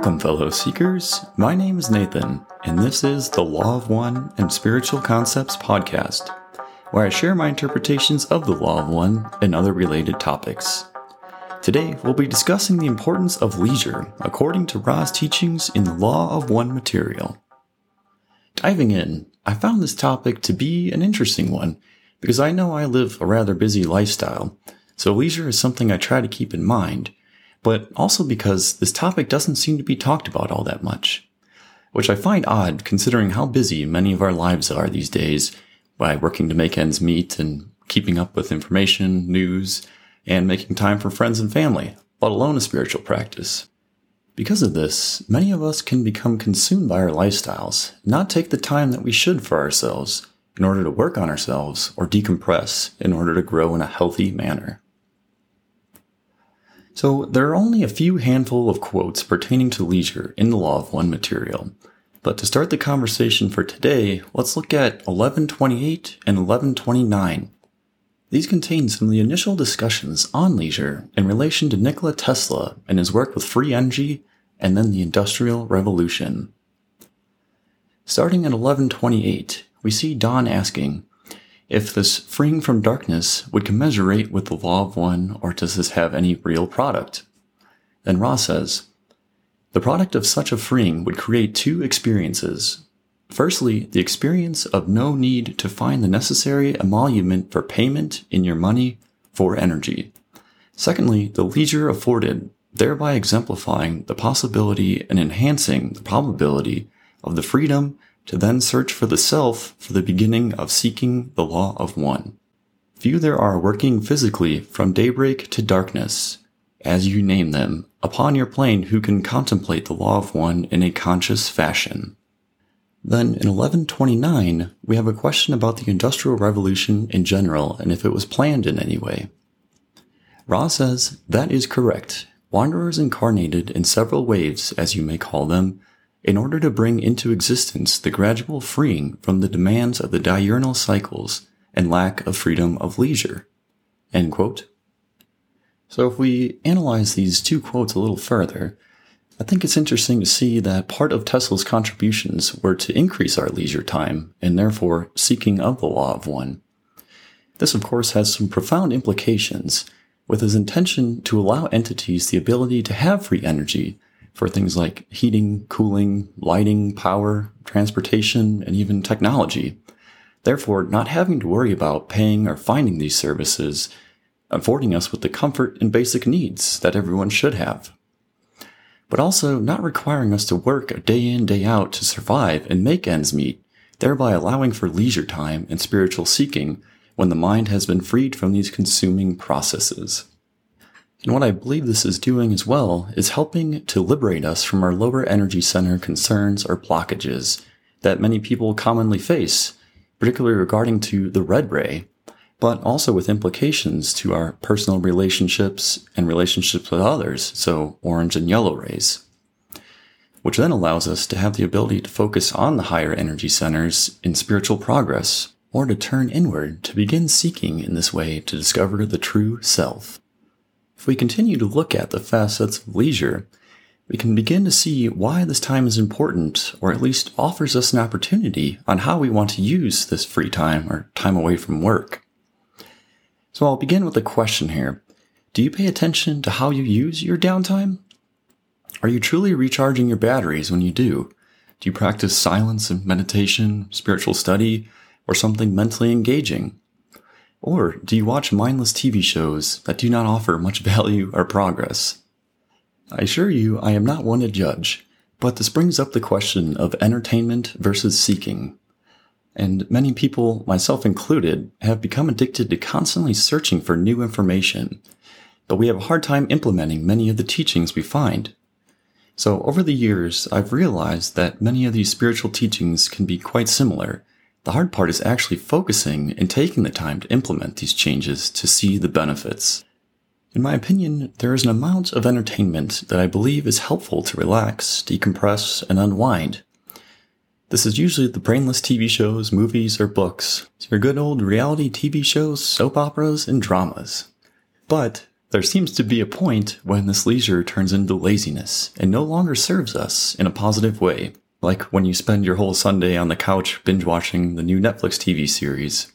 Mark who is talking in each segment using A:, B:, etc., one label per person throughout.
A: Welcome, fellow seekers. My name is Nathan, and this is the Law of One and Spiritual Concepts podcast, where I share my interpretations of the Law of One and other related topics. Today, we'll be discussing the importance of leisure according to Ra's teachings in the Law of One material. Diving in, I found this topic to be an interesting one because I know I live a rather busy lifestyle, so leisure is something I try to keep in mind, but also because this topic doesn't seem to be talked about all that much, which I find odd considering how busy many of our lives are these days by working to make ends meet and keeping up with information, news, and making time for friends and family, let alone a spiritual practice. Because of this, many of us can become consumed by our lifestyles, not take the time that we should for ourselves in order to work on ourselves or decompress in order to grow in a healthy manner. So there are only a few handful of quotes pertaining to leisure in the Law of One material. But to start the conversation for today, let's look at 1128 and 1129. These contain some of the initial discussions on leisure in relation to Nikola Tesla and his work with free energy and then the Industrial Revolution. Starting at 1128, we see Don asking, if this freeing from darkness would commiserate with the Law of One, or does this have any real product? Then Ra says, the product of such a freeing would create two experiences. Firstly, the experience of no need to find the necessary emolument for payment in your money for energy. Secondly, the leisure afforded, thereby exemplifying the possibility and enhancing the probability of the freedom to then search for the self for the beginning of seeking the Law of One. Few there are working physically from daybreak to darkness, as you name them, upon your plane who can contemplate the Law of One in a conscious fashion. Then in 1129, we have a question about the Industrial Revolution in general and if it was planned in any way. Ra says, that is correct. Wanderers incarnated in several waves, as you may call them, in order to bring into existence the gradual freeing from the demands of the diurnal cycles and lack of freedom of leisure. End quote. So if we analyze these two quotes a little further, I think it's interesting to see that part of Tesla's contributions were to increase our leisure time and therefore seeking of the Law of One. This, of course, has some profound implications, with his intention to allow entities the ability to have free energy for things like heating, cooling, lighting, power, transportation, and even technology. Therefore, not having to worry about paying or finding these services, affording us with the comfort and basic needs that everyone should have. But also not requiring us to work day in, day out to survive and make ends meet, thereby allowing for leisure time and spiritual seeking when the mind has been freed from these consuming processes. And what I believe this is doing as well is helping to liberate us from our lower energy center concerns or blockages that many people commonly face, particularly regarding to the red ray, but also with implications to our personal relationships and relationships with others, so orange and yellow rays, which then allows us to have the ability to focus on the higher energy centers in spiritual progress, or to turn inward to begin seeking in this way to discover the true self. If we continue to look at the facets of leisure, we can begin to see why this time is important, or at least offers us an opportunity on how we want to use this free time or time away from work. So I'll begin with a question here. Do you pay attention to how you use your downtime? Are you truly recharging your batteries when you do? Do you practice silence and meditation, spiritual study, or something mentally engaging? Or do you watch mindless TV shows that do not offer much value or progress? I assure you I am not one to judge, but this brings up the question of entertainment versus seeking. And many people, myself included, have become addicted to constantly searching for new information, but we have a hard time implementing many of the teachings we find. So over the years, I've realized that many of these spiritual teachings can be quite similar. The hard part is actually focusing and taking the time to implement these changes to see the benefits. In my opinion, there is an amount of entertainment that I believe is helpful to relax, decompress, and unwind. This is usually the brainless TV shows, movies, or books, your good old reality TV shows, soap operas, and dramas. But There seems to be a point when this leisure turns into laziness and no longer serves us in a positive way, like when you spend your whole Sunday on the couch binge-watching the new Netflix TV series.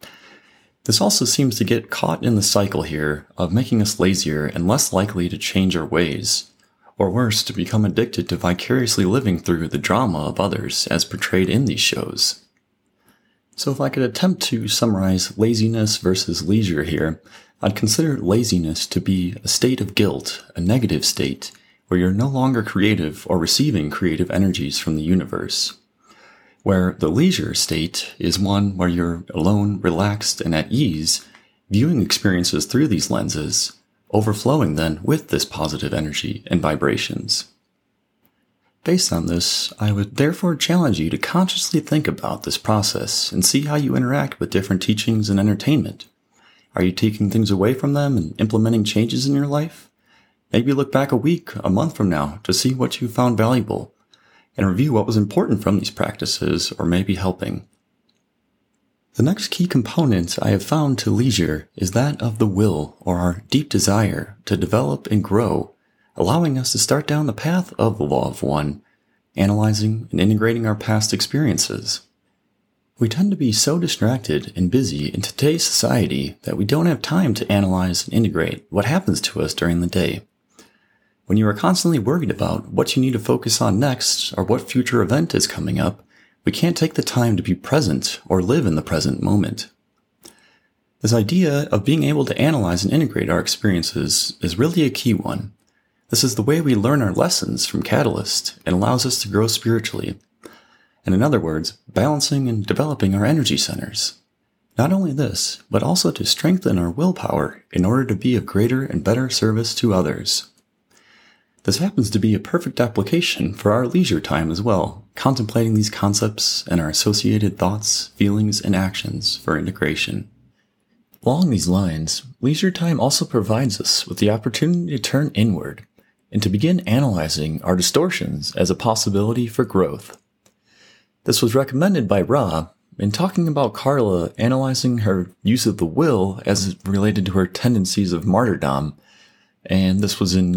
A: This also seems to get caught in the cycle here of making us lazier and less likely to change our ways, or worse, to become addicted to vicariously living through the drama of others as portrayed in these shows. So if I could attempt to summarize laziness versus leisure here, I'd consider laziness to be a state of guilt, a negative state, where you're no longer creative or receiving creative energies from the universe. Where the leisure state is one where you're alone, relaxed, and at ease, viewing experiences through these lenses, overflowing then with this positive energy and vibrations. Based on this, I would therefore challenge you to consciously think about this process and see how you interact with different teachings and entertainment. Are you taking things away from them and implementing changes in your life? Maybe look back a week, a month from now to see what you found valuable and review what was important from these practices or maybe helping. The next key component I have found to leisure is that of the will, or our deep desire to develop and grow, allowing us to start down the path of the Law of One, analyzing and integrating our past experiences. We tend to be so distracted and busy in today's society that we don't have time to analyze and integrate what happens to us during the day. When you are constantly worried about what you need to focus on next or what future event is coming up, we can't take the time to be present or live in the present moment. This idea of being able to analyze and integrate our experiences is really a key one. This is the way we learn our lessons from Catalyst and allows us to grow spiritually. And in other words, balancing and developing our energy centers. Not only this, but also to strengthen our willpower in order to be of greater and better service to others. This happens to be a perfect application for our leisure time as well, contemplating these concepts and our associated thoughts, feelings, and actions for integration. Along these lines, leisure time also provides us with the opportunity to turn inward and to begin analyzing our distortions as a possibility for growth. This was recommended by Ra in talking about Carla analyzing her use of the will as related to her tendencies of martyrdom, and this was in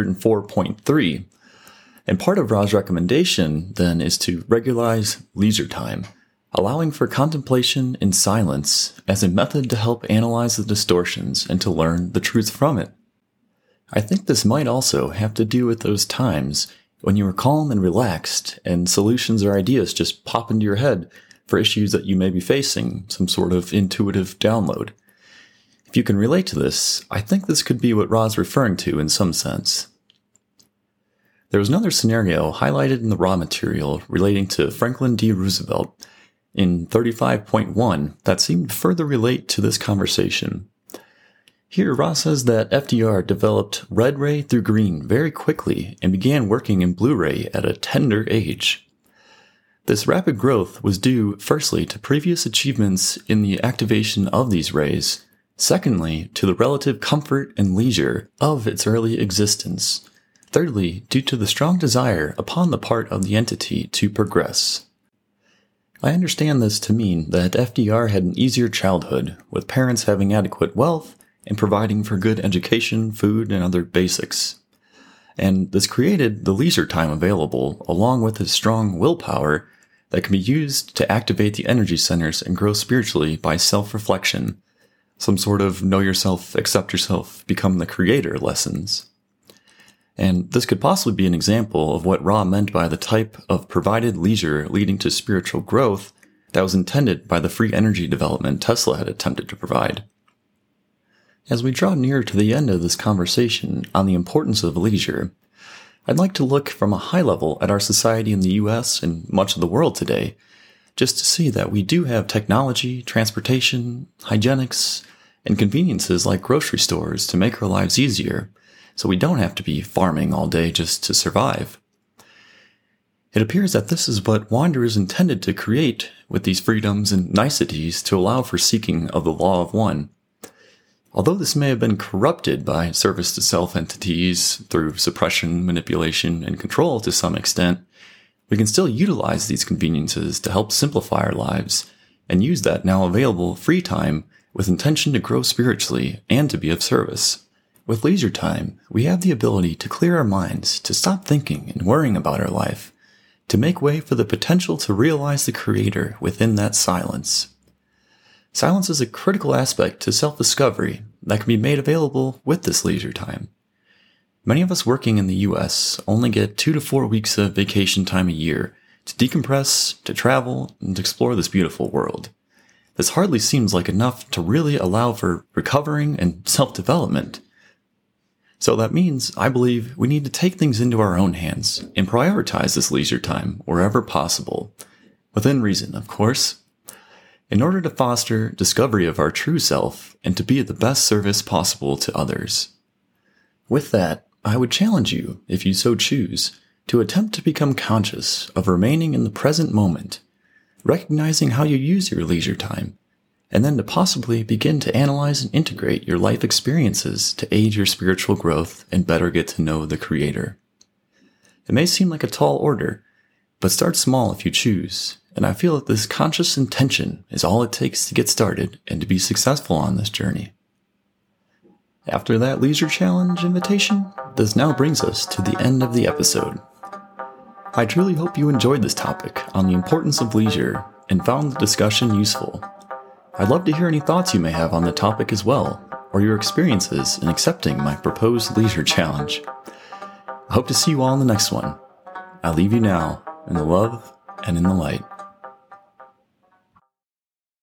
A: 104.3. And part of Ra's recommendation then is to regularize leisure time, allowing for contemplation in silence as a method to help analyze the distortions and to learn the truth from it. I think this might also have to do with those times when you are calm and relaxed and solutions or ideas just pop into your head for issues that you may be facing, some sort of intuitive download. If you can relate to this, I think this could be what Ra's referring to in some sense. There was another scenario highlighted in the Ra material relating to Franklin D. Roosevelt in 35.1 that seemed to further relate to this conversation. Here, Ra says that FDR developed red ray through green very quickly and began working in blue ray at a tender age. This rapid growth was due, firstly, to previous achievements in the activation of these rays, secondly, to the relative comfort and leisure of its early existence, thirdly, due to the strong desire upon the part of the entity to progress. I understand this to mean that FDR had an easier childhood, with parents having adequate wealth and providing for good education, food, and other basics. And this created the leisure time available, along with his strong willpower that can be used to activate the energy centers and grow spiritually by self-reflection, some sort of know yourself, accept yourself, become the creator lessons. And this could possibly be an example of what Ra meant by the type of provided leisure leading to spiritual growth that was intended by the free energy development Tesla had attempted to provide. As we draw near to the end of this conversation on the importance of leisure, I'd like to look from a high level at our society in the US and much of the world today, just to see that we do have technology, transportation, hygienics, and conveniences like grocery stores to make our lives easier, so we don't have to be farming all day just to survive. It appears that this is what Wander is intended to create with these freedoms and niceties to allow for seeking of the Law of One. Although this may have been corrupted by service to self entities through suppression, manipulation, and control to some extent, we can still utilize these conveniences to help simplify our lives and use that now available free time with intention to grow spiritually and to be of service, With leisure time, we have the ability to clear our minds, to stop thinking and worrying about our life, to make way for the potential to realize the Creator within that silence. Silence is a critical aspect to self-discovery that can be made available with this leisure time. Many of us working in the US only get 2 to 4 weeks of vacation time a year to decompress, to travel, and to explore this beautiful world. This hardly seems like enough to really allow for recovering and self-development. So that means, I believe, we need to take things into our own hands and prioritize this leisure time wherever possible. Within reason, of course. In order to foster discovery of our true self and to be of the best service possible to others. With that, I would challenge you, if you so choose, to attempt to become conscious of remaining in the present moment, recognizing how you use your leisure time, and then to possibly begin to analyze and integrate your life experiences to aid your spiritual growth and better get to know the Creator. It may seem like a tall order, but start small if you choose, and I feel that this conscious intention is all it takes to get started and to be successful on this journey. After that leisure challenge invitation, this now brings us to the end of the episode. I truly hope you enjoyed this topic on the importance of leisure and found the discussion useful. I'd love to hear any thoughts you may have on the topic as well, or your experiences in accepting my proposed leisure challenge. I hope to see you all in the next one. I leave you now in the love and in the light.